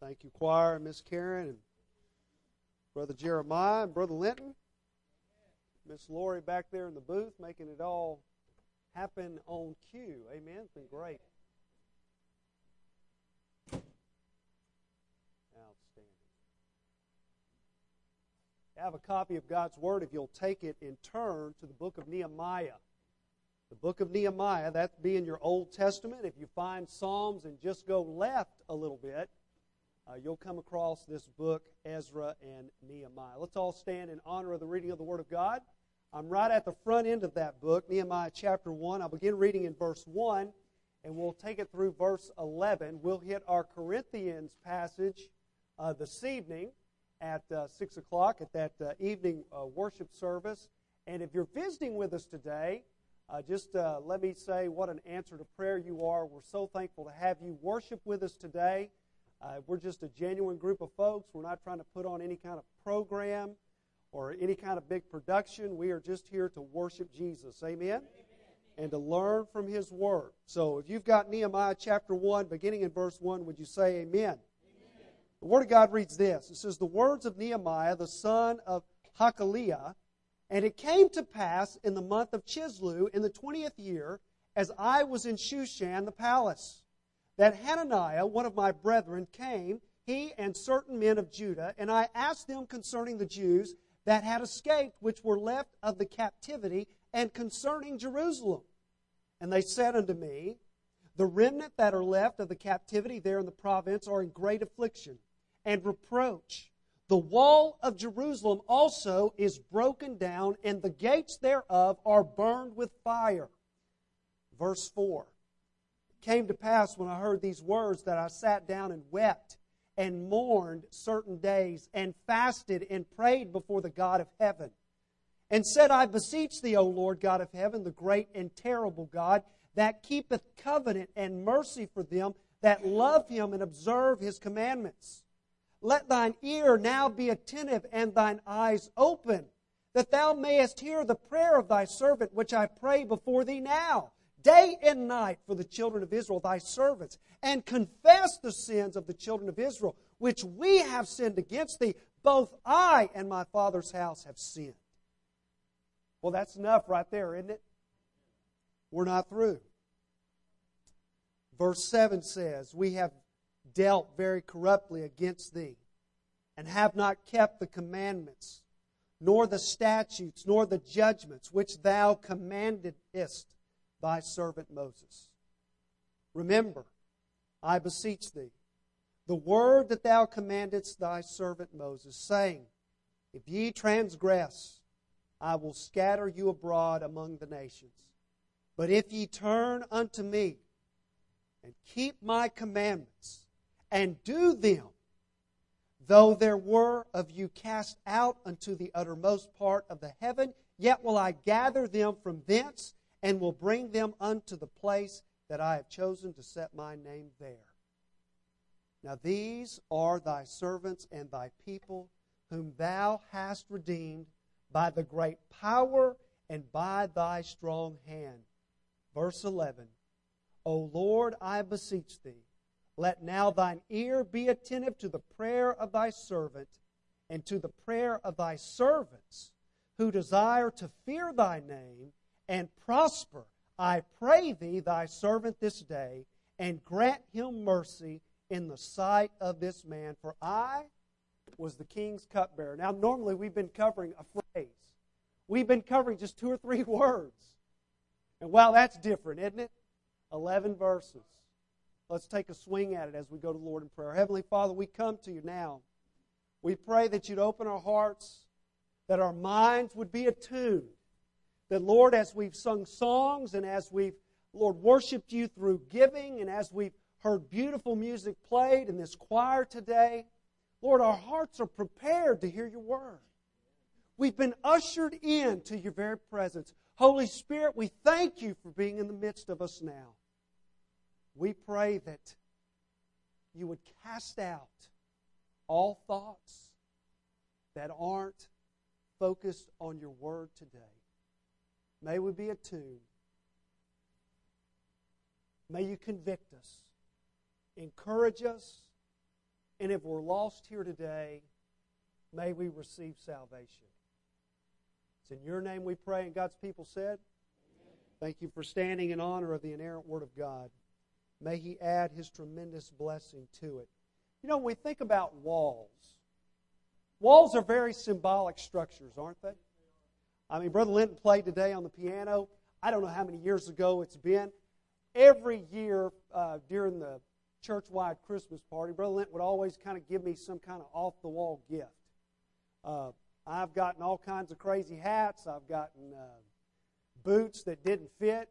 Thank you, choir, and Miss Karen, and Brother Jeremiah, and Brother Linton. Miss Lori back there in the booth, making it all happen on cue. Amen. It's been great. Outstanding. I have a copy of God's Word. If you'll take it and turn to the book of Nehemiah. The book of Nehemiah, that being your Old Testament. If you find Psalms and just go left a little bit, you'll come across this book, Ezra and Nehemiah. Let's all stand in honor of the reading of the Word of God. I'm right at the front end of that book, Nehemiah chapter 1. I'll begin reading in verse 1, and we'll take it through verse 11. We'll hit our Corinthians passage this evening at 6 o'clock at that evening worship service. And if you're visiting with us today, just let me say what an answer to prayer you are. We're so thankful to have you worship with us today. We're just a genuine group of folks. We're not trying to put on any kind of program or any kind of big production. We are just here to worship Jesus. Amen? And to learn from His Word. So if you've got Nehemiah chapter 1, beginning in verse 1, would you say amen? Amen. The Word of God reads this. It says, "The words of Nehemiah, the son of Hakaliah, and it came to pass in the month of Chislev in the 20th year, as I was in Shushan the palace, that Hananiah, one of my brethren, came, he and certain men of Judah, and I asked them concerning the Jews that had escaped, which were left of the captivity, and concerning Jerusalem. And they said unto me, the remnant that are left of the captivity there in the province are in great affliction and reproach. The wall of Jerusalem also is broken down, and the gates thereof are burned with fire." Verse 4. "It came to pass when I heard these words that I sat down and wept and mourned certain days and fasted and prayed before the God of heaven. And said, I beseech thee, O Lord God of heaven, the great and terrible God, that keepeth covenant and mercy for them that love Him and observe His commandments. Let thine ear now be attentive and thine eyes open, that thou mayest hear the prayer of thy servant, which I pray before thee now, day and night, for the children of Israel, thy servants, and confess the sins of the children of Israel, which we have sinned against thee. Both I and my father's house have sinned." Well, that's enough right there, isn't it? We're not through. Verse 7 says, "We have dealt very corruptly against thee, and have not kept the commandments, nor the statutes, nor the judgments, which thou commandedst thy servant Moses. Remember, I beseech thee, the word that thou commandedst thy servant Moses, saying, If ye transgress, I will scatter you abroad among the nations. But if ye turn unto me, and keep my commandments, and do them, though there were of you cast out unto the uttermost part of the heaven, yet will I gather them from thence, and will bring them unto the place that I have chosen to set my name there. Now these are thy servants and thy people, whom thou hast redeemed by the great power and by thy strong hand." Verse 11, "O Lord, I beseech thee, let now thine ear be attentive to the prayer of thy servant and to the prayer of thy servants, who desire to fear thy name, and prosper, I pray thee, thy servant this day, and grant him mercy in the sight of this man. For I was the king's cupbearer." Now, normally we've been covering a phrase. We've been covering just 2 or 3 words. And wow, that's different, isn't it? 11 verses. Let's take a swing at it as we go to the Lord in prayer. Heavenly Father, we come to you now. We pray that you'd open our hearts, that our minds would be attuned. That, Lord, as we've sung songs and as we've, Lord, worshiped you through giving and as we've heard beautiful music played in this choir today, Lord, our hearts are prepared to hear your word. We've been ushered into your very presence. Holy Spirit, we thank you for being in the midst of us now. We pray that you would cast out all thoughts that aren't focused on your word today. May we be attuned. May you convict us, encourage us, And if we're lost here today, may we receive salvation. It's in your name we pray, and God's people said, thank you for standing in honor of the inerrant Word of God. May He add His tremendous blessing to it. You know, when we think about walls are very symbolic structures, aren't they? I mean, Brother Linton played today on the piano. I don't know how many years ago it's been. Every year during the church-wide Christmas party, Brother Linton would always kind of give me some kind of off-the-wall gift. I've gotten all kinds of crazy hats. I've gotten boots that didn't fit.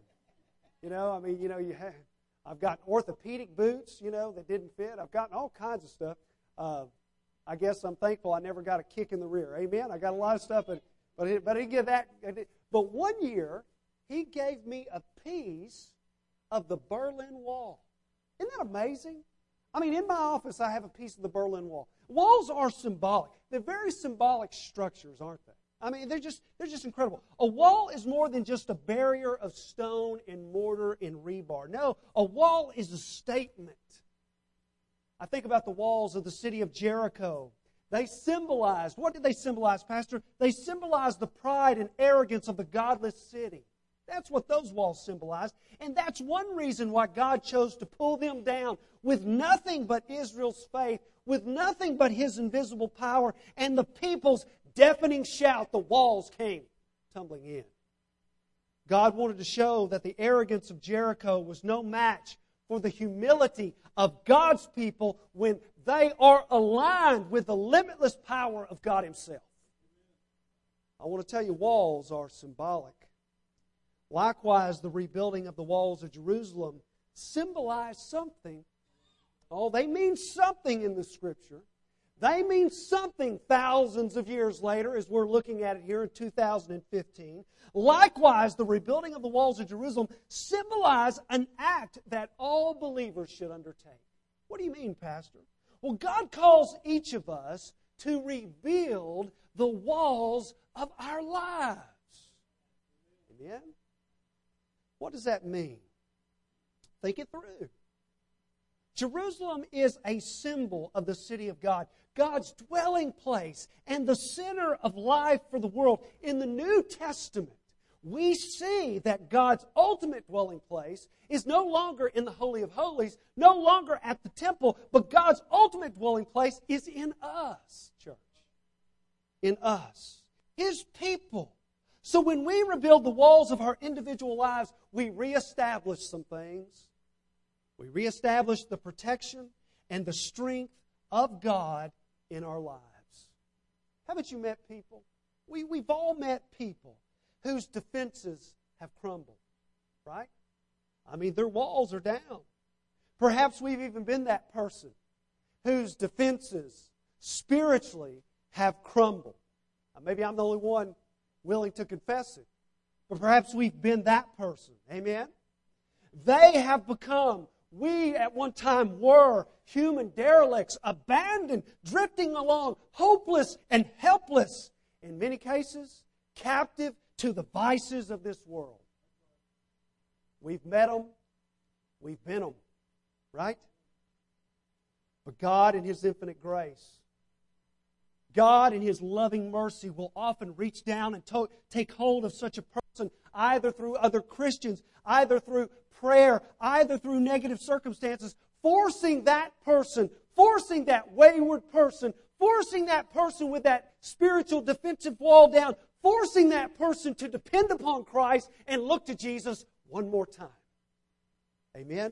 I've gotten orthopedic boots, that didn't fit. I've gotten all kinds of stuff. I guess I'm thankful I never got a kick in the rear. Amen? I got a lot of stuff, but he didn't give that. But one year, he gave me a piece of the Berlin Wall. Isn't that amazing? I mean, in my office, I have a piece of the Berlin Wall. Walls are symbolic. They're very symbolic structures, aren't they? I mean, they're just incredible. A wall is more than just a barrier of stone and mortar and rebar. No, a wall is a statement. I think about the walls of the city of Jericho. They symbolized, what did they symbolize, Pastor? They symbolized the pride and arrogance of the godless city. That's what those walls symbolized. And that's one reason why God chose to pull them down with nothing but Israel's faith, with nothing but His invisible power, and the people's deafening shout, the walls came tumbling in. God wanted to show that the arrogance of Jericho was no match for the humility of God's people when they are aligned with the limitless power of God Himself. I want to tell you, walls are symbolic. Likewise, the rebuilding of the walls of Jerusalem symbolized something. Oh, they mean something in the Scripture. They mean something thousands of years later, as we're looking at it here in 2015. Likewise, the rebuilding of the walls of Jerusalem symbolized an act that all believers should undertake. What do you mean, Pastor? Well, God calls each of us to rebuild the walls of our lives. Amen? What does that mean? Think it through. Jerusalem is a symbol of the city of God, God's dwelling place and the center of life for the world. In the New Testament, we see that God's ultimate dwelling place is no longer in the Holy of Holies, no longer at the temple, but God's ultimate dwelling place is in us, church. In us, His people. So when we rebuild the walls of our individual lives, we reestablish some things. We reestablish the protection and the strength of God in our lives. Haven't you met people? We've all met people whose defenses have crumbled, right? I mean, their walls are down. Perhaps we've even been that person whose defenses spiritually have crumbled. Maybe I'm the only one willing to confess it. But perhaps we've been that person. Amen? They have become, we at one time were, human derelicts, abandoned, drifting along, hopeless and helpless. In many cases, captive to the vices of this world. We've met them. We've been them. Right? But God in His infinite grace, God in His loving mercy will often reach down and take hold of such a person, either through other Christians, either through prayer, either through negative circumstances, forcing that person, forcing that wayward person, forcing that person with that spiritual defensive wall down, forcing that person to depend upon Christ and look to Jesus one more time. Amen?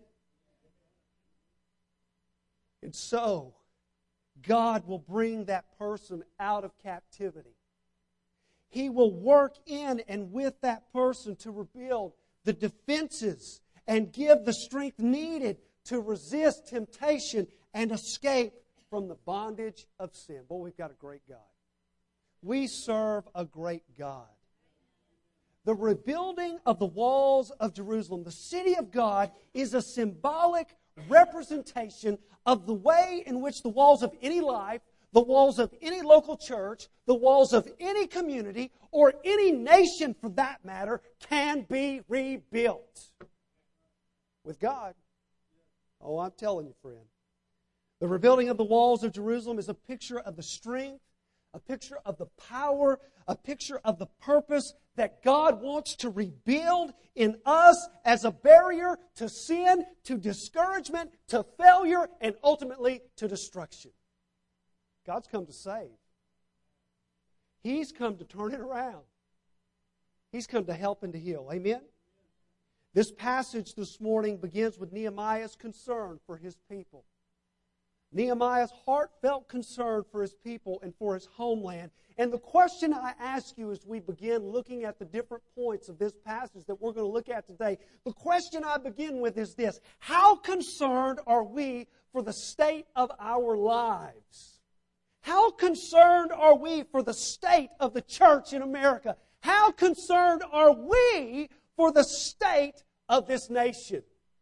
And so, God will bring that person out of captivity. He will work in and with that person to rebuild the defenses and give the strength needed to resist temptation and escape from the bondage of sin. Boy, we've got a great God. We serve a great God. The rebuilding of the walls of Jerusalem, the city of God, is a symbolic representation of the way in which the walls of any life, the walls of any local church, the walls of any community, or any nation for that matter, can be rebuilt. With God. Oh, I'm telling you, friend. The rebuilding of the walls of Jerusalem is a picture of the strength, a picture of the power, a picture of the purpose that God wants to rebuild in us as a barrier to sin, to discouragement, to failure, and ultimately to destruction. God's come to save. He's come to turn it around. He's come to help and to heal. Amen? This passage this morning begins with Nehemiah's concern for his people. Nehemiah's heartfelt concern for his people and for his homeland. And the question I ask you as we begin looking at the different points of this passage that we're going to look at today, the question I begin with is this: how concerned are we for the state of our lives? How concerned are we for the state of the church in America? How concerned are we for the state of this nation?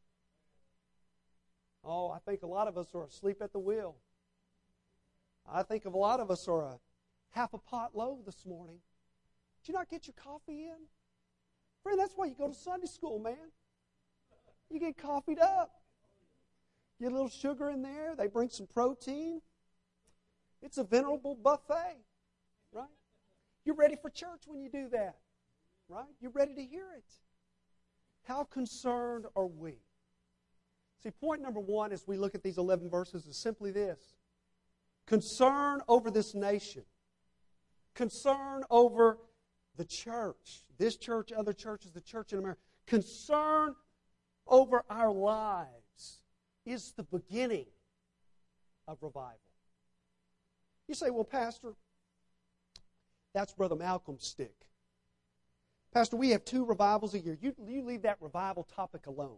Oh, I think a lot of us are asleep at the wheel. I think a lot of us are a half a pot low this morning. Did you not get your coffee in? Friend, that's why you go to Sunday school, man. You get coffeeed up. Get a little sugar in there. They bring some protein. It's a venerable buffet, right? You're ready for church when you do that, right? You're ready to hear it. How concerned are we? See, point number one as we look at these 11 verses is simply this: concern over this nation. Concern over the church. This church, other churches, the church in America. Concern over our lives is the beginning of revival. You say, well, Pastor, that's Brother Malcolm's stick. Pastor, we have 2 revivals a year. You leave that revival topic alone.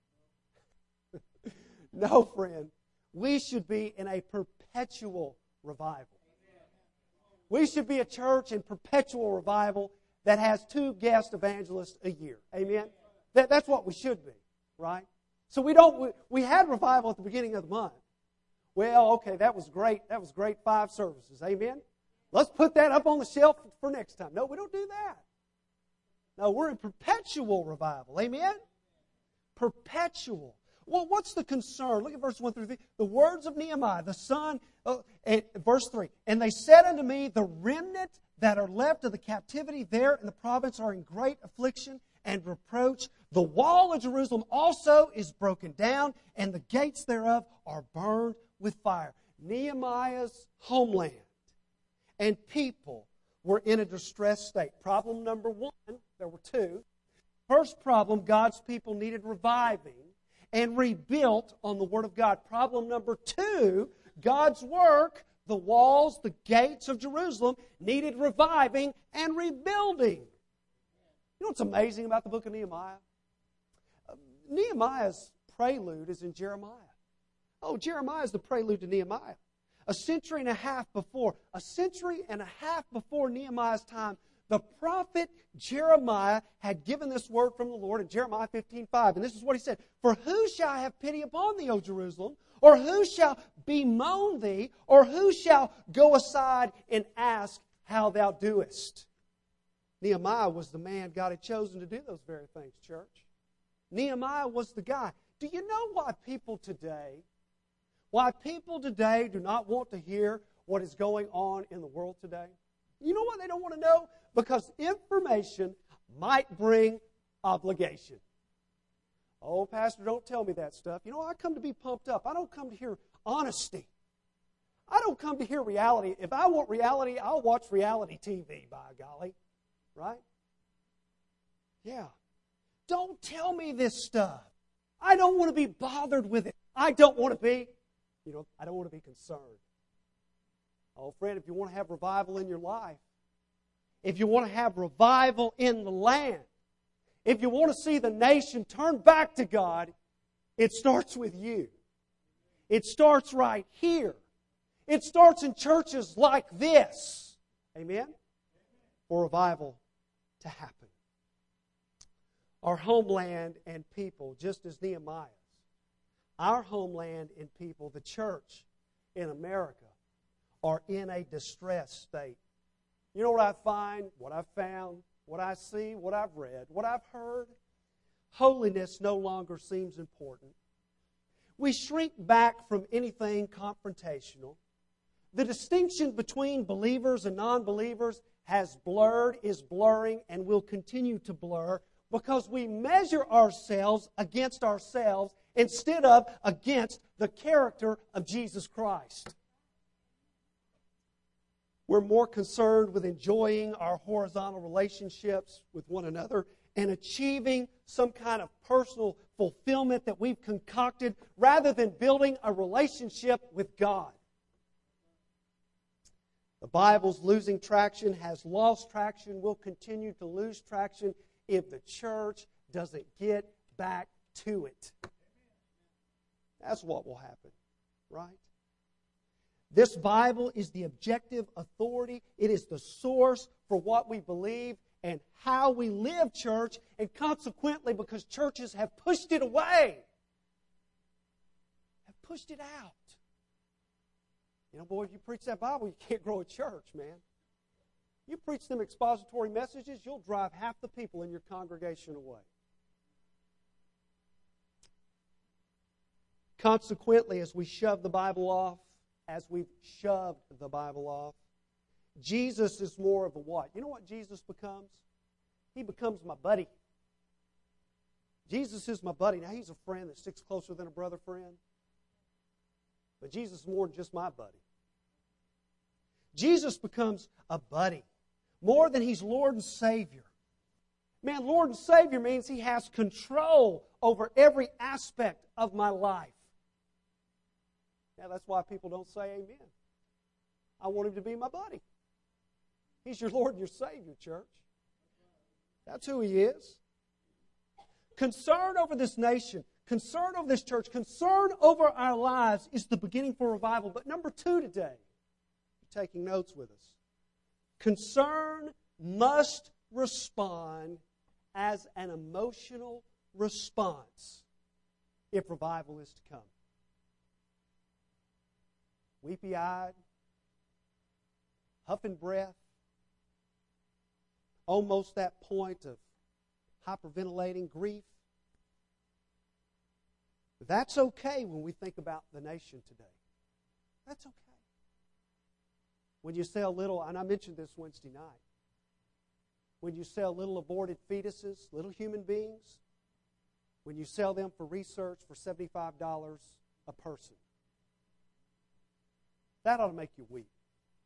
No, friend. We should be in a perpetual revival. We should be a church in perpetual revival that has 2 guest evangelists a year. Amen? That's what we should be, right? So we had revival at the beginning of the month. Well, okay, that was great. That was great 5 services. Amen? Let's put that up on the shelf for next time. No, we don't do that. No, we're in perpetual revival. Amen? Perpetual. Well, what's the concern? Look at verse 1 through 3. The words of Nehemiah, the son, verse 3. And they said unto me, the remnant that are left of the captivity there in the province are in great affliction and reproach. The wall of Jerusalem also is broken down, and the gates thereof are burned with fire. Nehemiah's homeland and people were in a distressed state. Problem number 1, there were 2. First problem, God's people needed reviving and rebuilt on the Word of God. Problem number 2, God's work, the walls, the gates of Jerusalem, needed reviving and rebuilding. You know what's amazing about the book of Nehemiah? Nehemiah's prelude is in Jeremiah. Oh, Jeremiah is the prelude to Nehemiah. A century and a half before Nehemiah's time, the prophet Jeremiah had given this word from the Lord in Jeremiah 15:5. And this is what he said: For who shall have pity upon thee, O Jerusalem? Or who shall bemoan thee? Or who shall go aside and ask how thou doest? Nehemiah was the man God had chosen to do those very things, church. Nehemiah was the guy. Do you know why people today do not want to hear what is going on in the world today? You know why they don't want to know? Because information might bring obligation. Oh, Pastor, don't tell me that stuff. You know, I come to be pumped up. I don't come to hear honesty. I don't come to hear reality. If I want reality, I'll watch reality TV, by golly. Right? Yeah. Don't tell me this stuff. I don't want to be bothered with it. I don't want to be concerned. Oh, friend, if you want to have revival in your life, if you want to have revival in the land, if you want to see the nation turn back to God, it starts with you. It starts right here. It starts in churches like this. Amen? For revival to happen. Our homeland and people, just as Nehemiah's, our homeland and people, the church in America, are in a distressed state. You know what I find, what I've found, what I see, what I've read, what I've heard? Holiness no longer seems important. We shrink back from anything confrontational. The distinction between believers and non-believers has blurred, is blurring, and will continue to blur because we measure ourselves against ourselves instead of against the character of Jesus Christ. We're more concerned with enjoying our horizontal relationships with one another and achieving some kind of personal fulfillment that we've concocted rather than building a relationship with God. The Bible's losing traction, has lost traction, will continue to lose traction if the church doesn't get back to it. That's what will happen, right? This Bible is the objective authority. It is the source for what we believe and how we live church, and consequently, because churches have pushed it away, have pushed it out. You know, boy, if you preach that Bible, you can't grow a church, man. You preach them expository messages, you'll drive half the people in your congregation away. Consequently, as we shove the Bible off, as we've shoved the Bible off, Jesus is more of a what? You know what Jesus becomes? He becomes my buddy. Jesus is my buddy. Now, he's a friend that sticks closer than a brother friend. But Jesus is more than just my buddy. Jesus becomes a buddy. More than He's Lord and Savior. Man, Lord and Savior means He has control over every aspect of my life. Now, that's why people don't say amen. I want Him to be my buddy. He's your Lord and your Savior, church. That's who He is. Concern over this nation, concern over this church, concern over our lives is the beginning for revival. But number 2 today, you're taking notes with us. Concern must respond as an emotional response if revival is to come. Weepy-eyed, huffing breath, almost that point of hyperventilating grief. That's okay when we think about the nation today. That's okay. When you sell little, and I mentioned this Wednesday night, when you sell little aborted fetuses, little human beings, when you sell them for research for $75 a person, that ought to make you weep.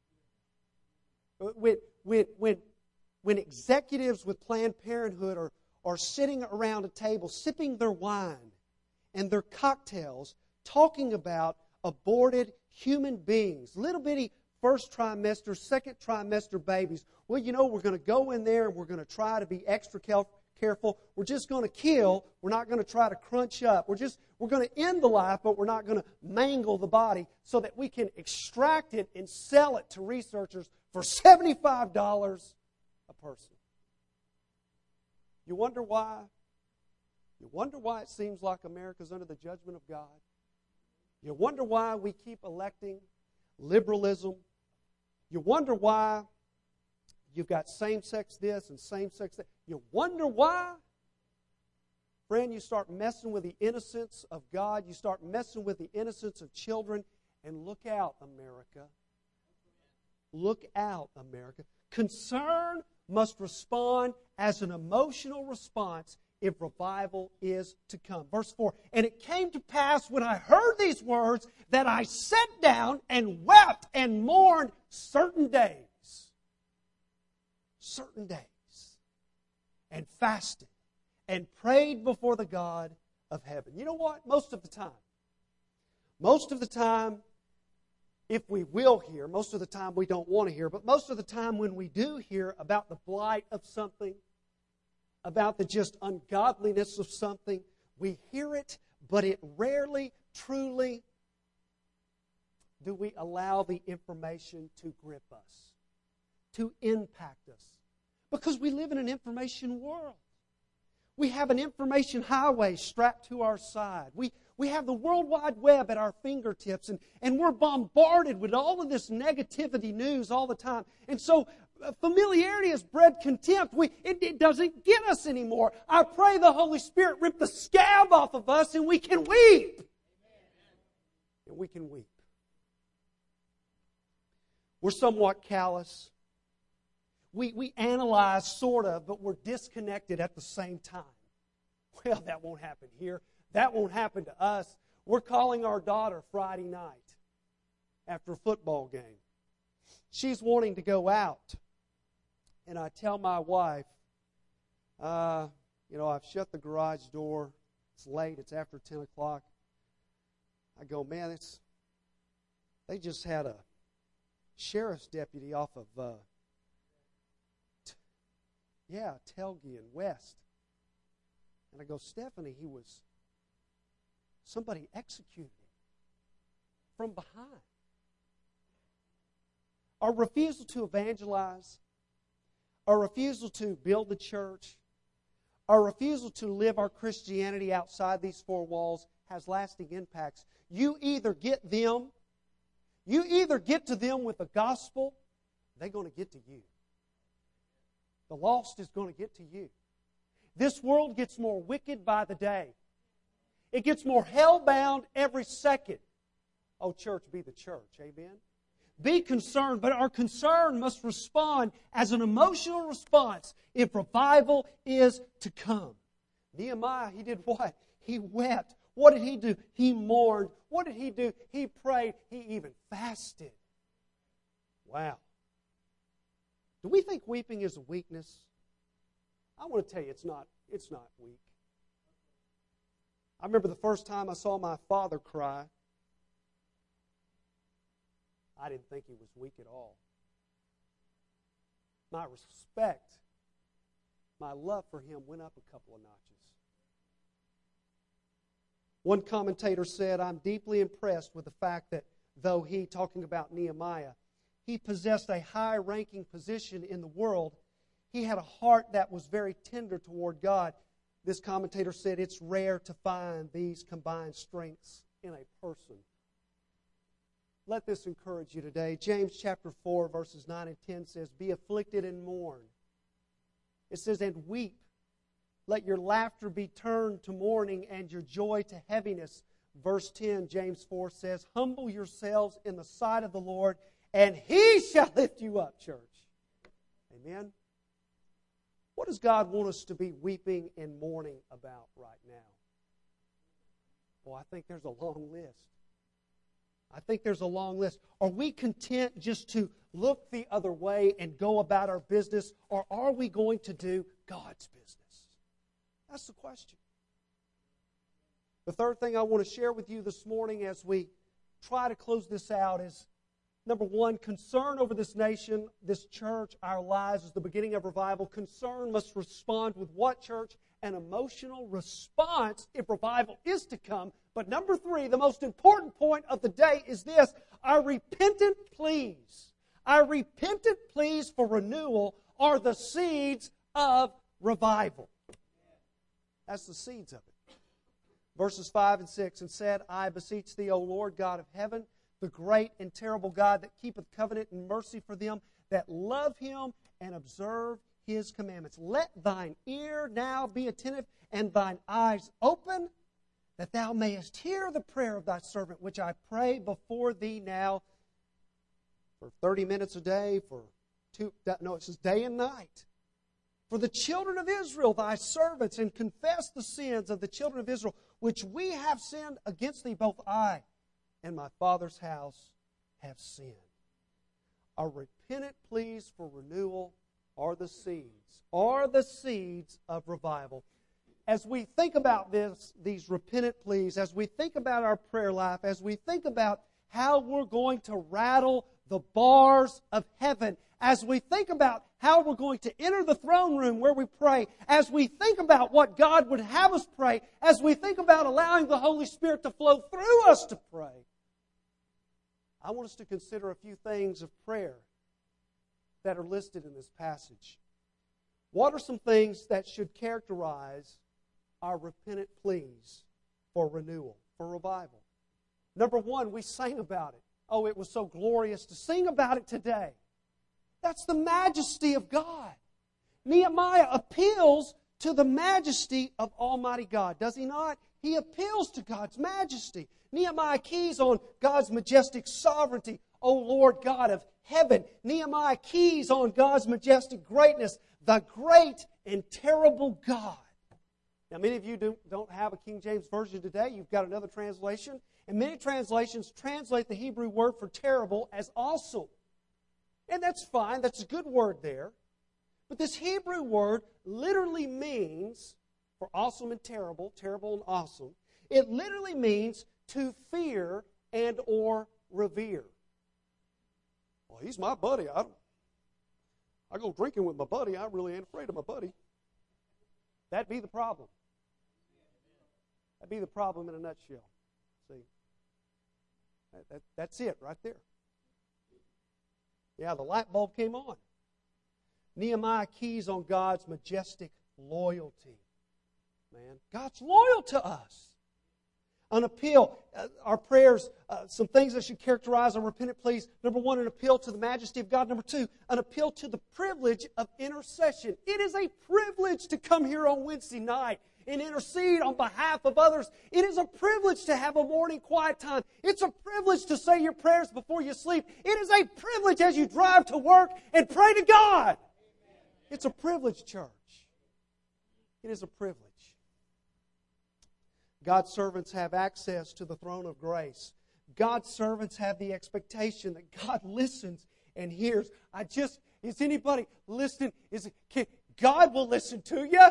When executives with Planned Parenthood are sitting around a table sipping their wine and their cocktails talking about aborted human beings, little bitty first trimester, second trimester babies. Well, you know, we're going to go in there and we're going to try to be extra careful. We're just going to kill. We're not going to try to crunch up. We're going to end the life, but we're not going to mangle the body so that we can extract it and sell it to researchers for $75 a person. You wonder why? You wonder why it seems like America's under the judgment of God? You wonder why we keep electing liberalism? You wonder why you've got same-sex this and same-sex that? You wonder why? Friend, you start messing with the innocence of God. You start messing with the innocence of children. And look out, America. Look out, America. Concern must respond as an emotional response if revival is to come. Verse 4, and it came to pass when I heard these words that I sat down and wept and mourned certain days, and fasted and prayed before the God of heaven. You know what? Most of the time, if we will hear, most of the time we don't want to hear, but most of the time when we do hear about the blight of something, about the just ungodliness of something, we hear it, but it rarely, truly, do we allow the information to grip us, to impact us. Because we live in an information world. We have an information highway strapped to our side. We have the World Wide Web at our fingertips, and we're bombarded with all of this negativity news all the time. And so familiarity has bred contempt. It doesn't get us anymore. I pray the Holy Spirit rip the scab off of us and we can weep. and we can weep. We're somewhat callous. We analyze, sort of, but we're disconnected at the same time. Well, that won't happen here. That won't happen to us. We're calling our daughter Friday night after a football game. She's wanting to go out. And I tell my wife, I've shut the garage door. It's late. It's after 10 o'clock. I go, man, they just had a sheriff's deputy off of, Telge and West. And I go, Stephanie, somebody executed him from behind. Our refusal to evangelize, our refusal to build the church, our refusal to live our Christianity outside these four walls has lasting impacts. You either get to them with the gospel, they're going to get to you. The lost is going to get to you. This world gets more wicked by the day. It gets more hell-bound every second. Oh, church, be the church. Amen? Be concerned, but our concern must respond as an emotional response if revival is to come. Nehemiah, he did what? He wept. What did he do? He mourned. What did he do? He prayed. He even fasted. Wow. Do we think weeping is a weakness? I want to tell you, it's not weak. I remember the first time I saw my father cry. I didn't think he was weak at all. My respect, my love for him went up a couple of notches. One commentator said, I'm deeply impressed with the fact that though he, talking about Nehemiah, he possessed a high-ranking position in the world, he had a heart that was very tender toward God. This commentator said it's rare to find these combined strengths in a person. Let this encourage you today. James chapter 4, verses 9 and 10 says, Be afflicted and mourn. It says, And weep. Let your laughter be turned to mourning and your joy to heaviness. Verse 10, James 4 says, Humble yourselves in the sight of the Lord, and He shall lift you up, church. Amen? What does God want us to be weeping and mourning about right now? Well, I think there's a long list. Are we content just to look the other way and go about our business, or are we going to do God's business? That's the question. The third thing I want to share with you this morning as we try to close this out is, number one, concern over this nation, this church, our lives is the beginning of revival. Concern must respond with what, church? An emotional response if revival is to come. But number three, the most important point of the day is this: our repentant pleas for renewal are the seeds of revival. That's the seeds of it. Verses 5 and 6, And said, I beseech thee, O Lord God of heaven, the great and terrible God that keepeth covenant and mercy for them that love Him and observe His commandments. Let thine ear now be attentive and thine eyes open, that thou mayest hear the prayer of thy servant, which I pray before thee now for 30 minutes a day, it says day and night. For the children of Israel, thy servants, and confess the sins of the children of Israel, which we have sinned against thee, both I and my father's house have sinned. Our repentant pleas for renewal are the seeds of revival. As we think about these repentant pleas, as we think about our prayer life, as we think about how we're going to rattle the bars of heaven, as we think about how we're going to enter the throne room where we pray, as we think about what God would have us pray, as we think about allowing the Holy Spirit to flow through us to pray, I want us to consider a few things of prayer that are listed in this passage. What are some things that should characterize our repentant pleas for renewal, for revival? Number one, we sang about it. Oh, it was so glorious to sing about it today. That's the majesty of God. Nehemiah appeals to the majesty of Almighty God, does he not? He appeals to God's majesty. Nehemiah keys on God's majestic sovereignty. O Lord God of heaven. Nehemiah keys on God's majestic greatness. The great and terrible God. Now, many of you don't have a King James Version today. You've got another translation. And many translations translate the Hebrew word for terrible as awesome. And that's fine. That's a good word there. But this Hebrew word literally means, for awesome and terrible and awesome, it literally means to fear and or revere. Well, he's my buddy. I go drinking with my buddy. I really ain't afraid of my buddy. That'd be the problem. That'd be the problem in a nutshell. See? That's it right there. Yeah, the light bulb came on. Nehemiah keys on God's majestic loyalty. Man, God's loyal to us. An appeal, our prayers, some things that should characterize our repentant pleas. Number one, an appeal to the majesty of God. Number two, an appeal to the privilege of intercession. It is a privilege to come here on Wednesday night and intercede on behalf of others. It is a privilege to have a morning quiet time. It's a privilege to say your prayers before you sleep. It is a privilege as you drive to work and pray to God. It's a privilege, church. It is a privilege. God's servants have access to the throne of grace. God's servants have the expectation that God listens and hears. Is anybody listening? God will listen to you.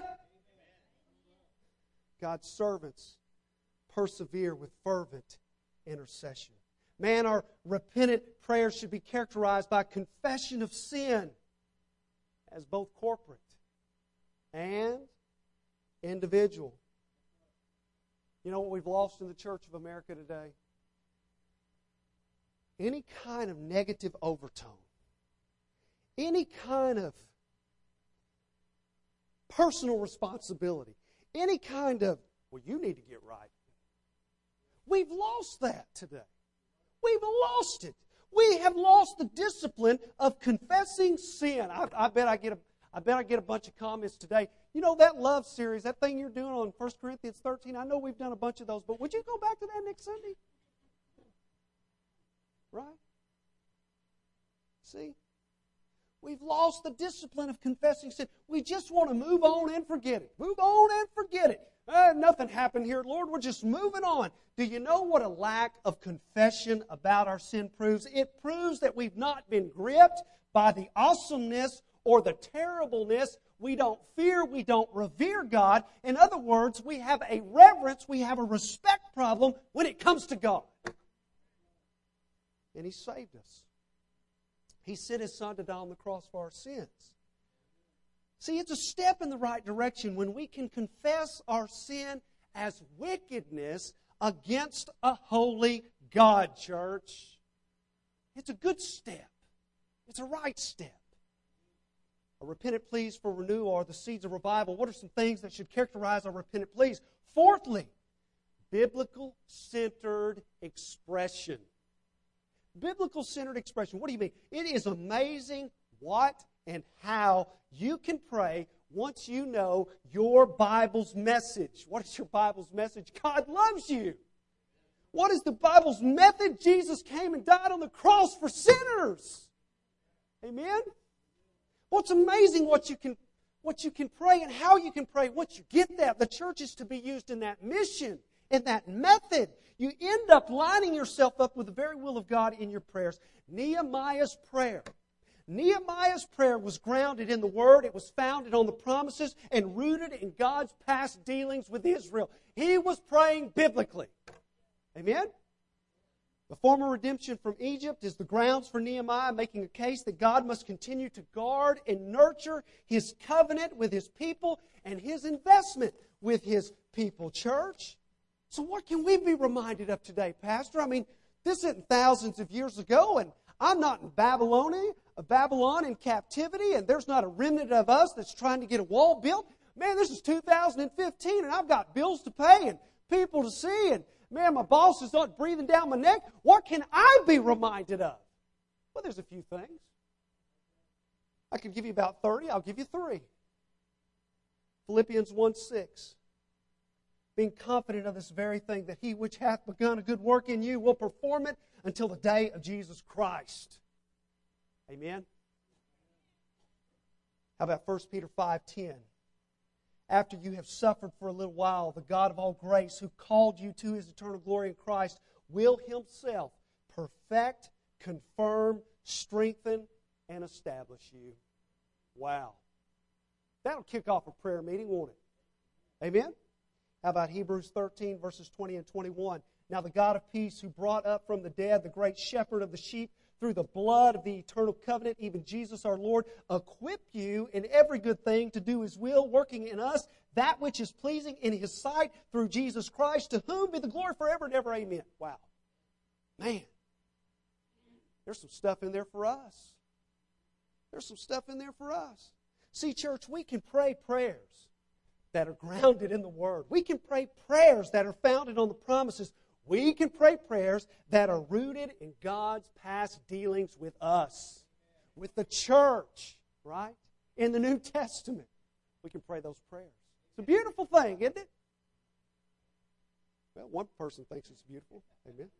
God's servants persevere with fervent intercession. Man, our repentant prayers should be characterized by confession of sin as both corporate and individual. You know what we've lost in the Church of America today? Any kind of negative overtone, any kind of personal responsibility, any kind of, well, you need to get right. We've lost that today. We've lost it. We have lost the discipline of confessing sin. I bet I get a bunch of comments today. You know, that love series, that thing you're doing on 1 Corinthians 13, I know we've done a bunch of those, but would you go back to that next Sunday? Right? See? We've lost the discipline of confessing sin. We just want to move on and forget it. Move on and forget it. Nothing happened here, Lord. We're just moving on. Do you know what a lack of confession about our sin proves? It proves that we've not been gripped by the awesomeness or the terribleness. We don't fear, we don't revere God. In other words, we have a reverence, we have a respect problem when it comes to God. And He saved us. He sent His Son to die on the cross for our sins. See, it's a step in the right direction when we can confess our sin as wickedness against a holy God, church. It's a good step. It's a right step. A repentant pleas for renewal are the seeds of revival. What are some things that should characterize our repentant pleas? Fourthly, biblical-centered expression. Biblical-centered expression. What do you mean? It is amazing what and how you can pray once you know your Bible's message. What is your Bible's message? God loves you. What is the Bible's method? Jesus came and died on the cross for sinners. Amen? Well, it's amazing what you can pray and how you can pray. Once you get that, the church is to be used in that mission, in that method. You end up lining yourself up with the very will of God in your prayers. Nehemiah's prayer was grounded in the Word. It was founded on the promises and rooted in God's past dealings with Israel. He was praying biblically. Amen? The former redemption from Egypt is the grounds for Nehemiah making a case that God must continue to guard and nurture His covenant with His people and His investment with His people. Church, so what can we be reminded of today, Pastor? I mean, this isn't thousands of years ago, and I'm not in Babylon in captivity, and there's not a remnant of us that's trying to get a wall built. Man, this is 2015, and I've got bills to pay and people to see, and man, my boss is not breathing down my neck. What can I be reminded of? Well, there's a few things. I could give you about 30. I'll give you 3. Philippians 1:6. being confident of this very thing, that he which hath begun a good work in you will perform it until the day of Jesus Christ. Amen? How about 1 Peter 5:10? After you have suffered for a little while, the God of all grace, who called you to His eternal glory in Christ, will Himself perfect, confirm, strengthen, and establish you. Wow. That'll kick off a prayer meeting, won't it? Amen? How about Hebrews 13, verses 20 and 21? Now the God of peace, who brought up from the dead the great shepherd of the sheep through the blood of the eternal covenant, even Jesus our Lord, equip you in every good thing to do His will, working in us that which is pleasing in His sight through Jesus Christ, to whom be the glory forever and ever. Amen. Wow. Man, there's some stuff in there for us. There's some stuff in there for us. See, church, we can pray prayers that are grounded in the Word. We can pray prayers that are founded on the promises. We can pray prayers that are rooted in God's past dealings with us, with the church, right? In the New Testament. We can pray those prayers. It's a beautiful thing, isn't it? Well, one person thinks it's beautiful. Amen.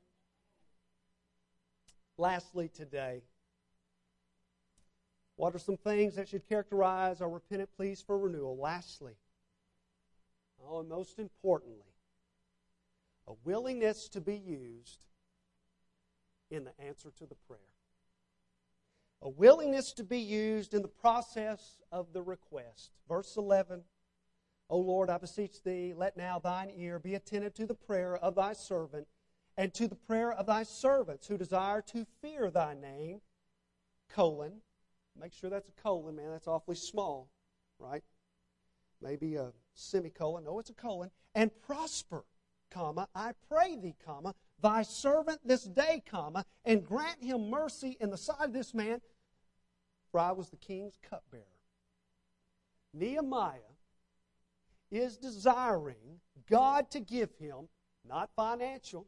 Lastly today, what are some things that should characterize our repentant pleas for renewal? Lastly, and most importantly, a willingness to be used in the answer to the prayer. A willingness to be used in the process of the request. Verse 11, O Lord, I beseech Thee, let now Thine ear be attentive to the prayer of Thy servant and to the prayer of Thy servants who desire to fear Thy name, colon. Make sure that's a colon, man. That's awfully small, right? Maybe a semicolon. No, it's a colon. And prosper, comma, I pray Thee, comma, Thy servant this day, comma, and grant him mercy in the sight of this man, for I was the king's cupbearer. Nehemiah is desiring God to give him not financial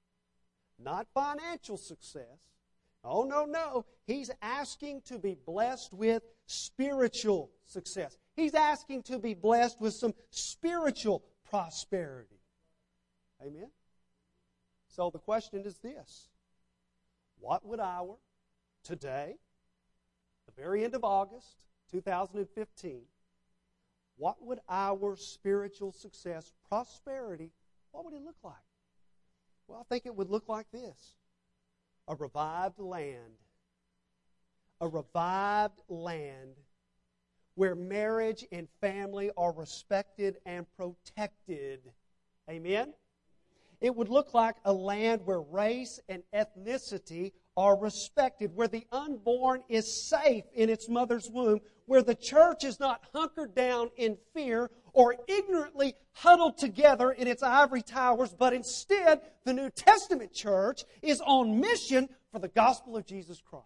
success. Oh, no. He's asking to be blessed with spiritual success. He's asking to be blessed with some spiritual prosperity. Amen? So the question is this. What would today, the very end of August 2015, what would our spiritual success, prosperity, what would it look like? Well, I think it would look like this. A revived land. A revived land where marriage and family are respected and protected. Amen? It would look like a land where race and ethnicity are respected, where the unborn is safe in its mother's womb, where the church is not hunkered down in fear or ignorantly huddled together in its ivory towers, but instead the New Testament church is on mission for the gospel of Jesus Christ.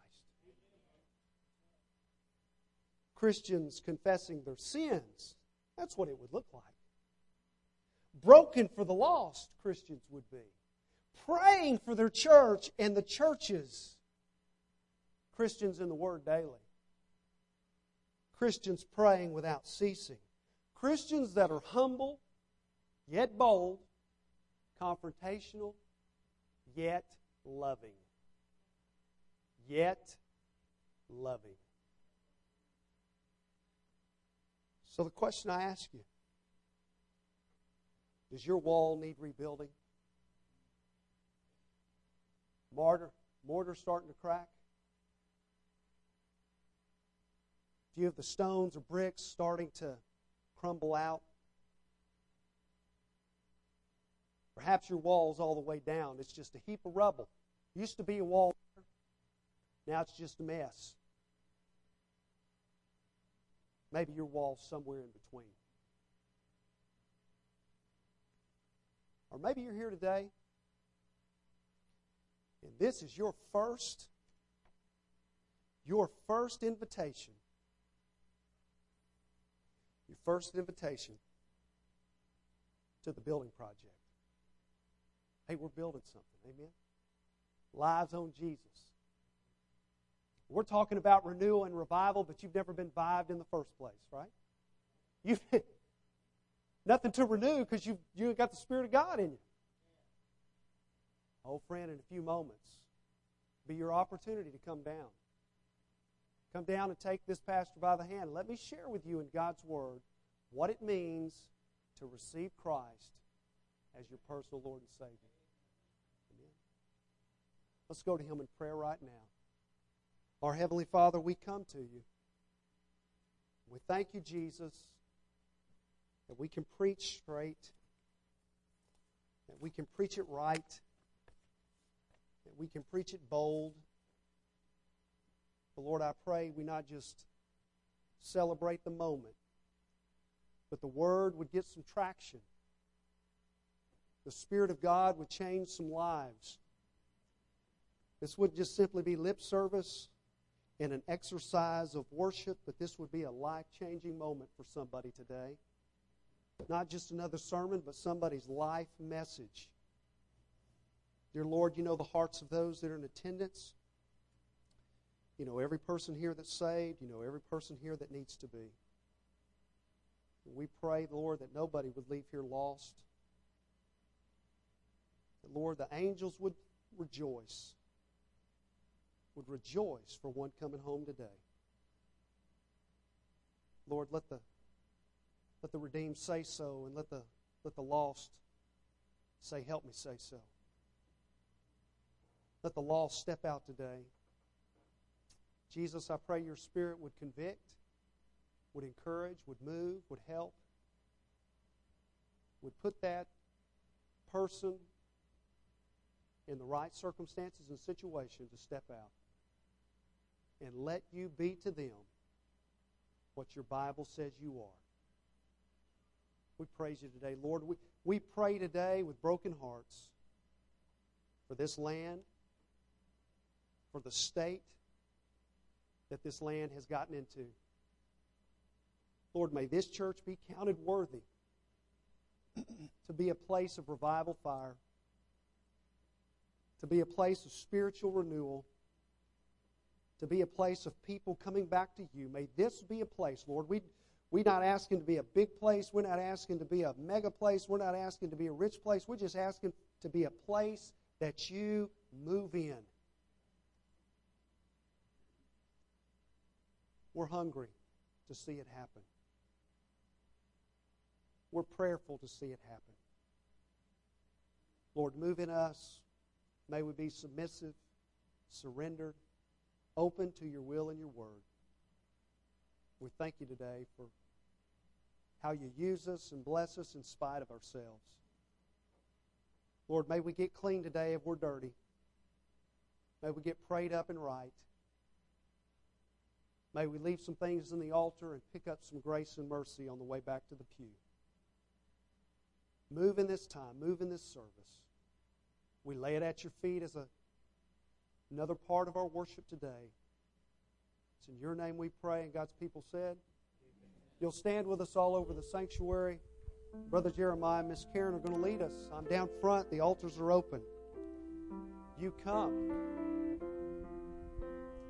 Christians confessing their sins, that's what it would look like. Broken for the lost, Christians would be. Praying for their church and the churches. Christians in the Word daily. Christians praying without ceasing. Christians that are humble, yet bold, confrontational, yet loving. Yet loving. So the question I ask you, does your wall need rebuilding? Mortar starting to crack? Do you have the stones or bricks starting to crumble out? Perhaps your wall's all the way down. It's just a heap of rubble. Used to be a wall. Now it's just a mess. Maybe your wall's somewhere in between. Or maybe you're here today, and this is your first invitation. Your first invitation to the building project. Hey, we're building something. Amen? Lives on Jesus. We're talking about renewal and revival, but you've never been vived in the first place, right? Nothing to renew because you got the Spirit of God in you. Oh, friend, in a few moments, be your opportunity to come down. Come down and take this pastor by the hand. Let me share with you in God's Word what it means to receive Christ as your personal Lord and Savior. Amen. Let's go to Him in prayer right now. Our Heavenly Father, we come to you. We thank you, Jesus, that we can preach straight, that we can preach it right, that we can preach it bold. But Lord, I pray we not just celebrate the moment, but the Word would get some traction. The Spirit of God would change some lives. This wouldn't just simply be lip service and an exercise of worship, but this would be a life-changing moment for somebody today. Not just another sermon, but somebody's life message. Dear Lord, you know the hearts of those that are in attendance. You know every person here that's saved. You know every person here that needs to be. We pray, Lord, that nobody would leave here lost. That, Lord, the angels would rejoice for one coming home today. Lord, let the redeemed say so, and let the lost say, help me say so. Let the lost step out today. Jesus, I pray your Spirit would convict, would encourage, would move, would help, would put that person in the right circumstances and situation to step out. And let you be to them what your Bible says you are. We praise you today. Lord, we pray today with broken hearts for this land, for the state that this land has gotten into. Lord, may this church be counted worthy to be a place of revival fire, to be a place of spiritual renewal, to be a place of people coming back to you. May this be a place, Lord. We're not asking to be a big place. We're not asking to be a mega place. We're not asking to be a rich place. We're just asking to be a place that you move in. We're hungry to see it happen. We're prayerful to see it happen. Lord, move in us. May we be submissive, surrendered, open to your will and your word. We thank you today for how you use us and bless us in spite of ourselves. Lord, may we get clean today if we're dirty. May we get prayed up and right. May we leave some things in the altar and pick up some grace and mercy on the way back to the pew. Move in this time. Move in this service. We lay it at your feet as another part of our worship today. It's in your name we pray, and God's people said, amen. You'll stand with us all over the sanctuary. Brother Jeremiah, Miss Karen are going to lead us. I'm down front. The altars are open. You come.